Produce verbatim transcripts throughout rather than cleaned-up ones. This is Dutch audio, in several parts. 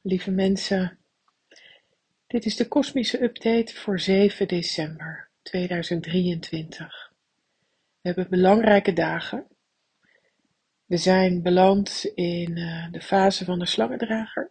lieve mensen. Dit is de kosmische update voor zeven december tweeduizend drieëntwintig. We hebben belangrijke dagen. We zijn beland in uh, de fase van de slangendrager,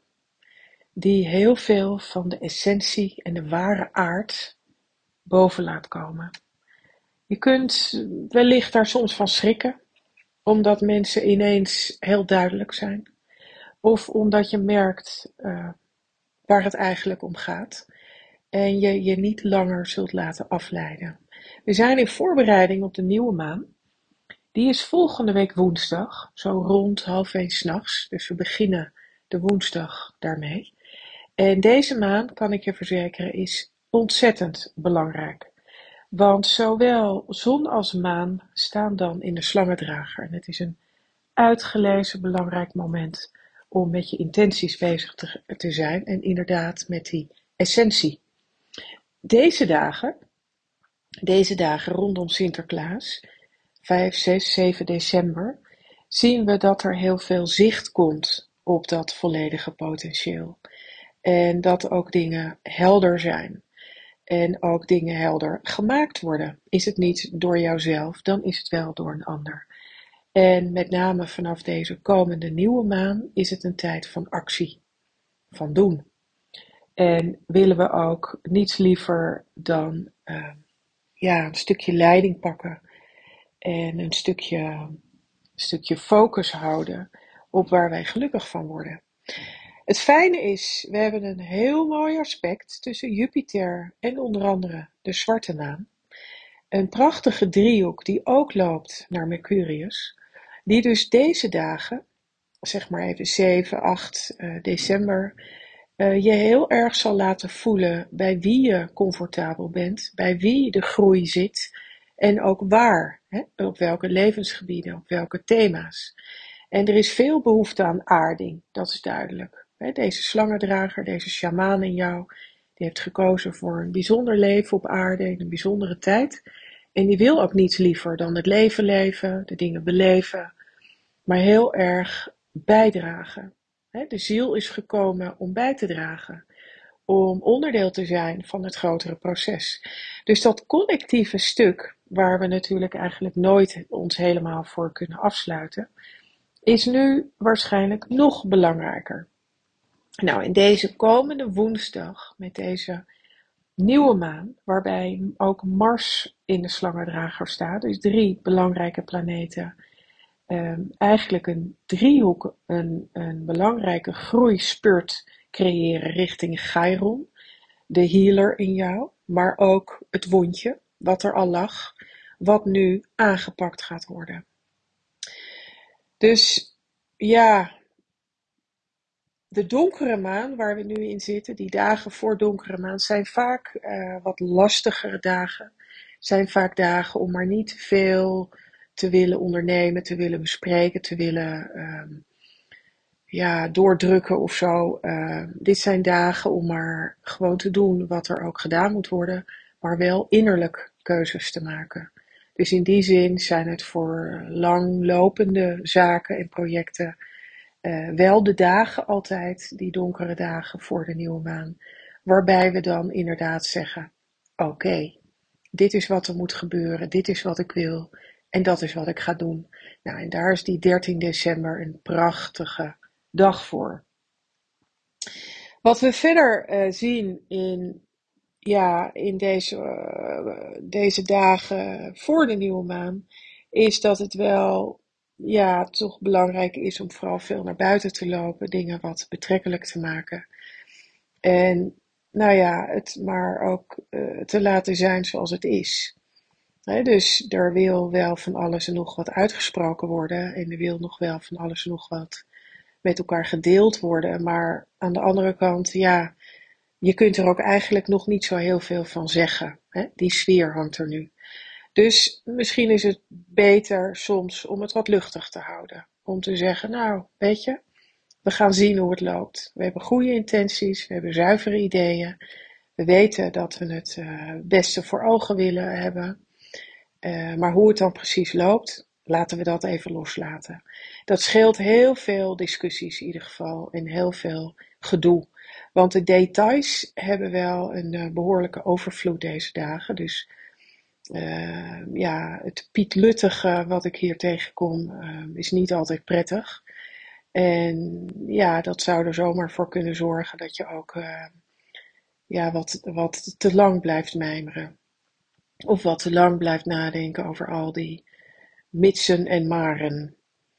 die heel veel van de essentie en de ware aard boven laat komen. Je kunt wellicht daar soms van schrikken, omdat mensen ineens heel duidelijk zijn. Of omdat je merkt uh, waar het eigenlijk om gaat. En je je niet langer zult laten afleiden. We zijn in voorbereiding op de nieuwe maan. Die is volgende week woensdag, zo rond half één 's nachts. Dus we beginnen de woensdag daarmee. En deze maan, kan ik je verzekeren, is ontzettend belangrijk. Want zowel zon als maan staan dan in de slangendrager. En het is een uitgelezen belangrijk moment om met je intenties bezig te, te zijn. En inderdaad met die essentie. Deze dagen, deze dagen rondom Sinterklaas, vijf, zes, zeven december, zien we dat er heel veel zicht komt op dat volledige potentieel. En dat ook dingen helder zijn. En ook dingen helder gemaakt worden. Is het niet door jouzelf, dan is het wel door een ander. En met name vanaf deze komende nieuwe maan is het een tijd van actie, van doen. En willen we ook niets liever dan uh, ja, een stukje leiding pakken en een stukje, een stukje focus houden op waar wij gelukkig van worden. Het fijne is, we hebben een heel mooi aspect tussen Jupiter en onder andere de zwarte maan. Een prachtige driehoek die ook loopt naar Mercurius, die dus deze dagen, zeg maar even zeven, acht uh, december, uh, je heel erg zal laten voelen bij wie je comfortabel bent, bij wie de groei zit en ook waar, hè, op welke levensgebieden, op welke thema's. En er is veel behoefte aan aarding, dat is duidelijk. Hè, deze slangendrager, deze sjamaan in jou, die heeft gekozen voor een bijzonder leven op aarde in een bijzondere tijd. En die wil ook niets liever dan het leven leven, de dingen beleven, maar heel erg bijdragen. De ziel is gekomen om bij te dragen, om onderdeel te zijn van het grotere proces. Dus dat collectieve stuk, waar we natuurlijk eigenlijk nooit ons helemaal voor kunnen afsluiten, is nu waarschijnlijk nog belangrijker. Nou, in deze komende woensdag, met deze nieuwe maan, waarbij ook Mars in de slangendrager staat, dus drie belangrijke planeten, Um, eigenlijk een driehoek, een, een belangrijke groeispurt creëren richting Chiron, de healer in jou, maar ook het wondje, wat er al lag, wat nu aangepakt gaat worden. Dus ja, de donkere maan waar we nu in zitten, die dagen voor donkere maan, zijn vaak uh, wat lastigere dagen. Zijn vaak dagen om maar niet veel te willen ondernemen, te willen bespreken, te willen um, ja, doordrukken of zo. Uh, dit zijn dagen om maar gewoon te doen wat er ook gedaan moet worden, maar wel innerlijk keuzes te maken. Dus in die zin zijn het voor langlopende zaken en projecten uh, wel de dagen altijd, die donkere dagen voor de nieuwe maan, waarbij we dan inderdaad zeggen, oké, okay, dit is wat er moet gebeuren, dit is wat ik wil en dat is wat ik ga doen. Nou, en daar is die dertien december een prachtige dag voor. Wat we verder uh, zien in, ja, in deze, uh, deze dagen voor de nieuwe maan, is dat het wel ja, toch belangrijk is om vooral veel naar buiten te lopen, dingen wat betrekkelijk te maken. En nou ja, het maar ook uh, te laten zijn zoals het is. He, dus er wil wel van alles en nog wat uitgesproken worden en er wil nog wel van alles en nog wat met elkaar gedeeld worden. Maar aan de andere kant, ja, je kunt er ook eigenlijk nog niet zo heel veel van zeggen. He, die sfeer hangt er nu. Dus misschien is het beter soms om het wat luchtig te houden. Om te zeggen, nou, weet je, we gaan zien hoe het loopt. We hebben goede intenties, we hebben zuivere ideeën. We weten dat we het uh, beste voor ogen willen hebben. Uh, maar hoe het dan precies loopt, laten we dat even loslaten. Dat scheelt heel veel discussies in ieder geval en heel veel gedoe. Want de details hebben wel een uh, behoorlijke overvloed deze dagen. Dus uh, ja, het pietluttige wat ik hier tegenkom uh, is niet altijd prettig. En ja, dat zou er zomaar voor kunnen zorgen dat je ook uh, ja, wat, wat te lang blijft mijmeren. Of wat te lang blijft nadenken over al die mitsen en maren.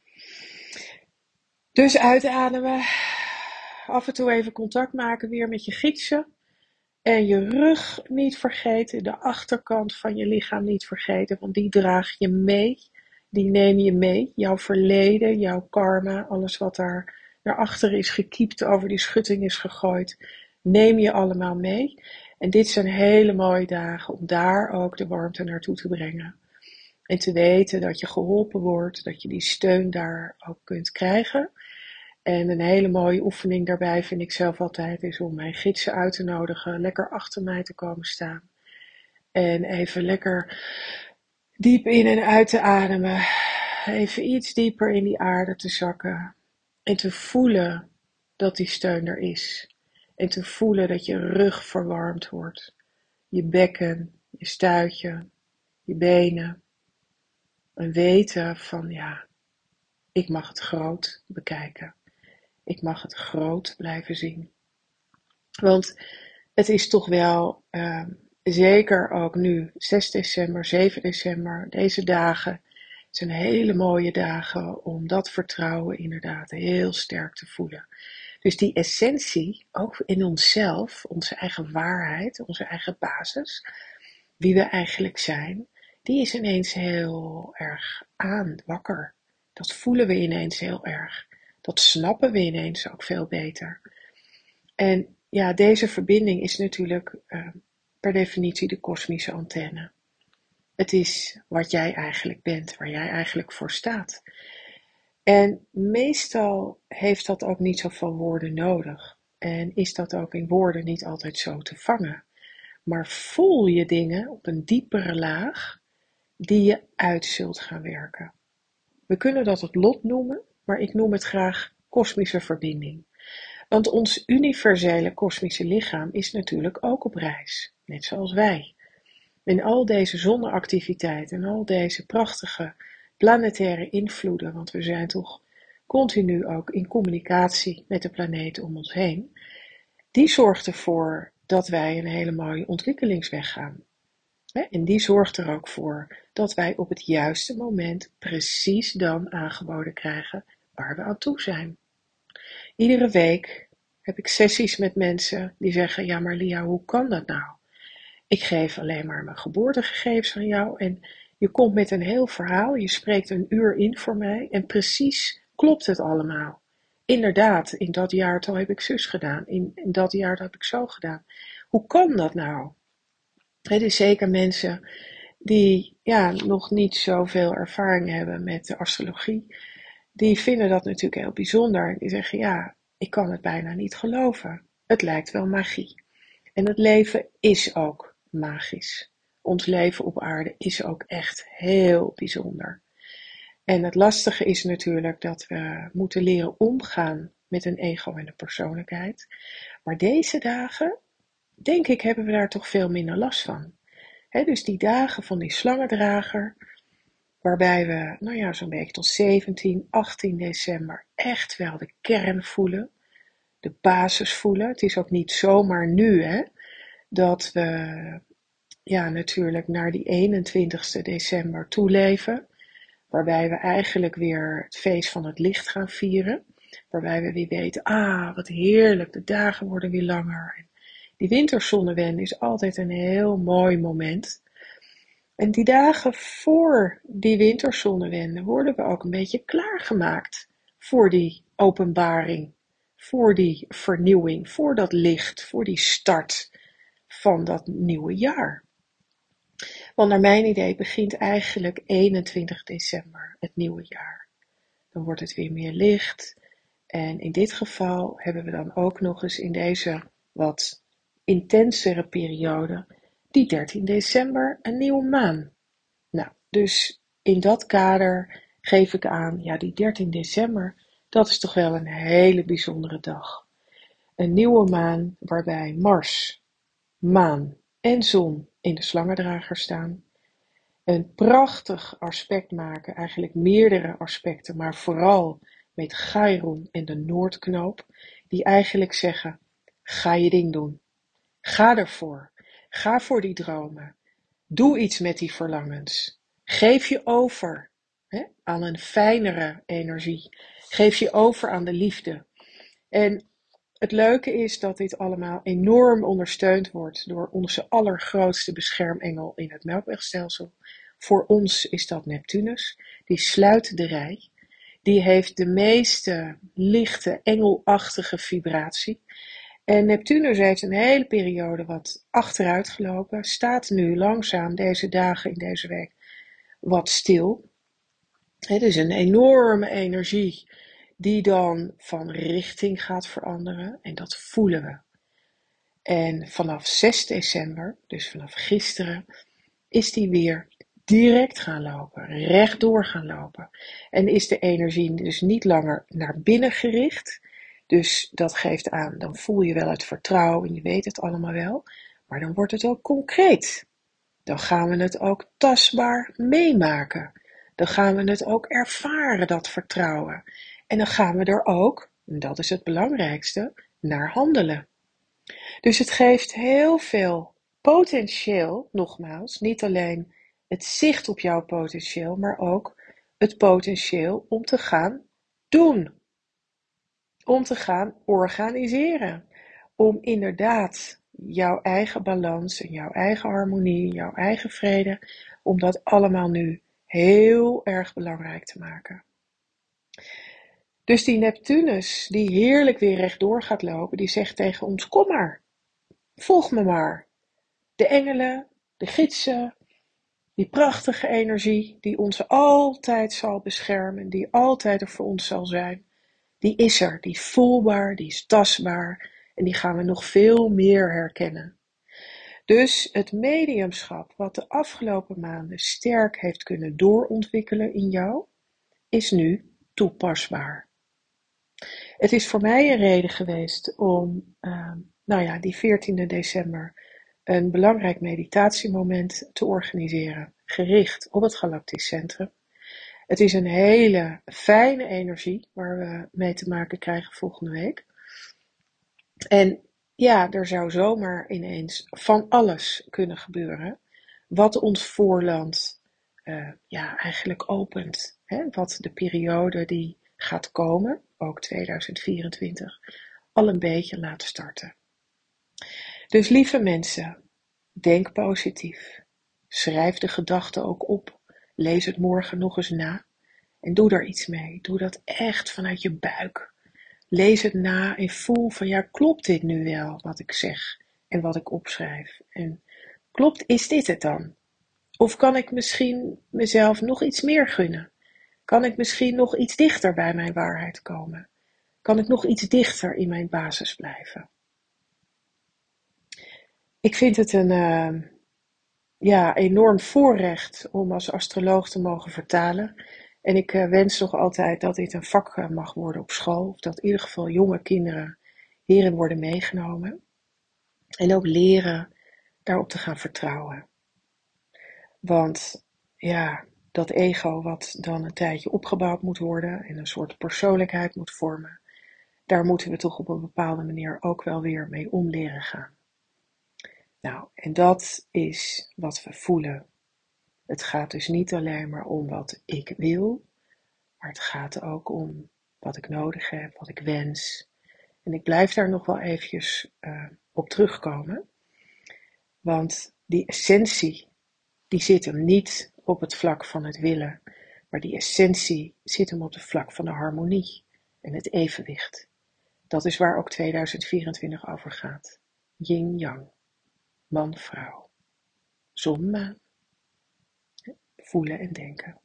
Dus uitademen. Af en toe even contact maken weer met je gidsen. En je rug niet vergeten. De achterkant van je lichaam niet vergeten. Want die draag je mee. Die neem je mee. Jouw verleden, jouw karma. Alles wat daar naar achter is gekiept, over die schutting is gegooid. Neem je allemaal mee. En dit zijn hele mooie dagen om daar ook de warmte naartoe te brengen. En te weten dat je geholpen wordt. Dat je die steun daar ook kunt krijgen. En een hele mooie oefening daarbij vind ik zelf altijd is om mijn gidsen uit te nodigen, lekker achter mij te komen staan. En even lekker diep in en uit te ademen. Even iets dieper in die aarde te zakken. En te voelen dat die steun er is. En te voelen dat je rug verwarmd wordt. Je bekken, je stuitje, je benen. En weten van ja, ik mag het groot bekijken. Ik mag het groot blijven zien. Want het is toch wel, uh, zeker ook nu, zes december, zeven december, deze dagen zijn hele mooie dagen om dat vertrouwen inderdaad heel sterk te voelen. Dus die essentie, ook in onszelf, onze eigen waarheid, onze eigen basis, wie we eigenlijk zijn, die is ineens heel erg aan, wakker. Dat voelen we ineens heel erg. Dat snappen we ineens ook veel beter. En ja, deze verbinding is natuurlijk uh, per definitie de kosmische antenne. Het is wat jij eigenlijk bent, waar jij eigenlijk voor staat. En meestal heeft dat ook niet zoveel woorden nodig. En is dat ook in woorden niet altijd zo te vangen. Maar voel je dingen op een diepere laag die je uit zult gaan werken. We kunnen dat het lot noemen, maar ik noem het graag kosmische verbinding. Want ons universele kosmische lichaam is natuurlijk ook op reis, net zoals wij. En al deze zonneactiviteiten en al deze prachtige planetaire invloeden, want we zijn toch continu ook in communicatie met de planeten om ons heen, die zorgt ervoor dat wij een hele mooie ontwikkelingsweg gaan. En die zorgt er ook voor dat wij op het juiste moment precies dan aangeboden krijgen waar we aan toe zijn. Iedere week heb ik sessies met mensen die zeggen, ja maar Lia, hoe kan dat nou? Ik geef alleen maar mijn geboortegegevens van jou en je komt met een heel verhaal, je spreekt een uur in voor mij en precies klopt het allemaal. Inderdaad, in dat jaartal heb ik zus gedaan, in, in dat jaartal heb ik zo gedaan. Hoe kan dat nou? Het is zeker mensen die ja, nog niet zoveel ervaring hebben met de astrologie, die vinden dat natuurlijk heel bijzonder. Die zeggen, ja, ik kan het bijna niet geloven. Het lijkt wel magie. En het leven is ook magisch. Ons leven op aarde is ook echt heel bijzonder. En het lastige is natuurlijk dat we moeten leren omgaan met een ego en een persoonlijkheid. Maar deze dagen, denk ik, hebben we daar toch veel minder last van. He, dus die dagen van die slangendrager, waarbij we, nou ja, zo'n beetje tot zeventien, achttien december echt wel de kern voelen, de basis voelen. Het is ook niet zomaar nu, hè, dat we, ja, natuurlijk naar die eenentwintigste december toeleven, waarbij we eigenlijk weer het feest van het licht gaan vieren, waarbij we weer weten, ah, wat heerlijk, de dagen worden weer langer. En die winterzonnewende is altijd een heel mooi moment. En die dagen voor die winterzonnewende worden we ook een beetje klaargemaakt voor die openbaring, voor die vernieuwing, voor dat licht, voor die start van dat nieuwe jaar. Want naar mijn idee begint eigenlijk eenentwintig december het nieuwe jaar. Dan wordt het weer meer licht. En in dit geval hebben we dan ook nog eens in deze wat intensere periode, die dertien december, een nieuwe maan. Nou, dus in dat kader geef ik aan, ja, die dertien december, dat is toch wel een hele bijzondere dag. Een nieuwe maan waarbij Mars, maan en zon in de slangendrager staan. Een prachtig aspect maken, eigenlijk meerdere aspecten, maar vooral met Chiron en de Noordknoop, die eigenlijk zeggen, ga je ding doen. Ga ervoor. Ga voor die dromen. Doe iets met die verlangens. Geef je over hè, aan een fijnere energie. Geef je over aan de liefde. En het leuke is dat dit allemaal enorm ondersteund wordt door onze allergrootste beschermengel in het Melkwegstelsel. Voor ons is dat Neptunus. Die sluit de rij. Die heeft de meeste lichte, engelachtige vibratie. En Neptunus heeft een hele periode wat achteruit gelopen. Staat nu langzaam deze dagen in deze week wat stil. Het is een enorme energie die dan van richting gaat veranderen. En dat voelen we. En vanaf zes december, dus vanaf gisteren, is die weer direct gaan lopen, rechtdoor gaan lopen. En is de energie dus niet langer naar binnen gericht. Dus dat geeft aan, dan voel je wel het vertrouwen, je weet het allemaal wel. Maar dan wordt het ook concreet. Dan gaan we het ook tastbaar meemaken. Dan gaan we het ook ervaren, dat vertrouwen. En dan gaan we er ook, en dat is het belangrijkste, naar handelen. Dus het geeft heel veel potentieel, nogmaals, niet alleen het zicht op jouw potentieel, maar ook het potentieel om te gaan doen. Om te gaan organiseren. Om inderdaad jouw eigen balans en jouw eigen harmonie, jouw eigen vrede, om dat allemaal nu heel erg belangrijk te maken. Dus die Neptunus, die heerlijk weer rechtdoor gaat lopen, die zegt tegen ons, kom maar, volg me maar. De engelen, de gidsen, die prachtige energie die ons altijd zal beschermen, die altijd er voor ons zal zijn, die is er, die is voelbaar, die is tastbaar en die gaan we nog veel meer herkennen. Dus het mediumschap wat de afgelopen maanden sterk heeft kunnen doorontwikkelen in jou, is nu toepasbaar. Het is voor mij een reden geweest om, uh, nou ja, die veertiende december een belangrijk meditatiemoment te organiseren, gericht op het Galactisch Centrum. Het is een hele fijne energie waar we mee te maken krijgen volgende week. En ja, er zou zomaar ineens van alles kunnen gebeuren wat ons voorland uh, ja, eigenlijk opent. Hè? Wat de periode die gaat komen, ook tweeduizend vierentwintig, al een beetje laat starten. Dus lieve mensen, denk positief. Schrijf de gedachten ook op. Lees het morgen nog eens na. En doe er iets mee. Doe dat echt vanuit je buik. Lees het na en voel van ja, klopt dit nu wel wat ik zeg en wat ik opschrijf? En klopt, is dit het dan? Of kan ik misschien mezelf nog iets meer gunnen? Kan ik misschien nog iets dichter bij mijn waarheid komen? Kan ik nog iets dichter in mijn basis blijven? Ik vind het een uh, ja, enorm voorrecht om als astroloog te mogen vertalen. En ik uh, wens nog altijd dat dit een vak uh, mag worden op school. Of dat in ieder geval jonge kinderen hierin worden meegenomen. En ook leren daarop te gaan vertrouwen. Want ja, dat ego wat dan een tijdje opgebouwd moet worden en een soort persoonlijkheid moet vormen, daar moeten we toch op een bepaalde manier ook wel weer mee om leren gaan. Nou, en dat is wat we voelen. Het gaat dus niet alleen maar om wat ik wil, maar het gaat ook om wat ik nodig heb, wat ik wens. En ik blijf daar nog wel eventjes uh, op terugkomen. Want die essentie, die zit hem niet op het vlak van het willen, maar die essentie zit hem op het vlak van de harmonie en het evenwicht. Dat is waar ook tweeduizend vierentwintig over gaat. Yin-yang, man-vrouw, zon-maan, voelen en denken.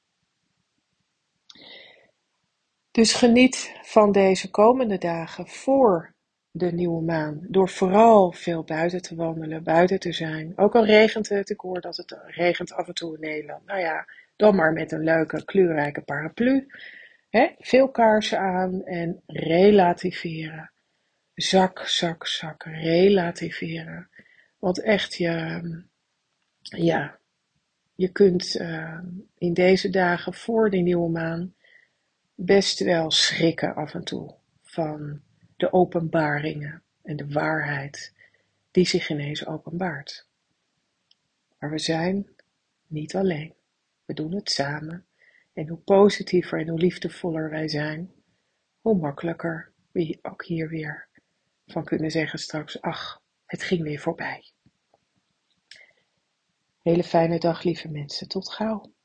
Dus geniet van deze komende dagen voor de nieuwe maan, door vooral veel buiten te wandelen, buiten te zijn. Ook al regent het, ik hoor dat het regent af en toe in Nederland. Nou ja, dan maar met een leuke kleurrijke paraplu. Hè? Veel kaarsen aan en relativeren. Zak, zak, zak, relativeren. Want echt, je, ja, je kunt uh, in deze dagen voor de nieuwe maan best wel schrikken af en toe van de openbaringen en de waarheid die zich ineens openbaart. Maar we zijn niet alleen. We doen het samen. En hoe positiever en hoe liefdevoller wij zijn, hoe makkelijker we ook hier weer van kunnen zeggen straks, ach, het ging weer voorbij. Hele fijne dag, lieve mensen. Tot gauw.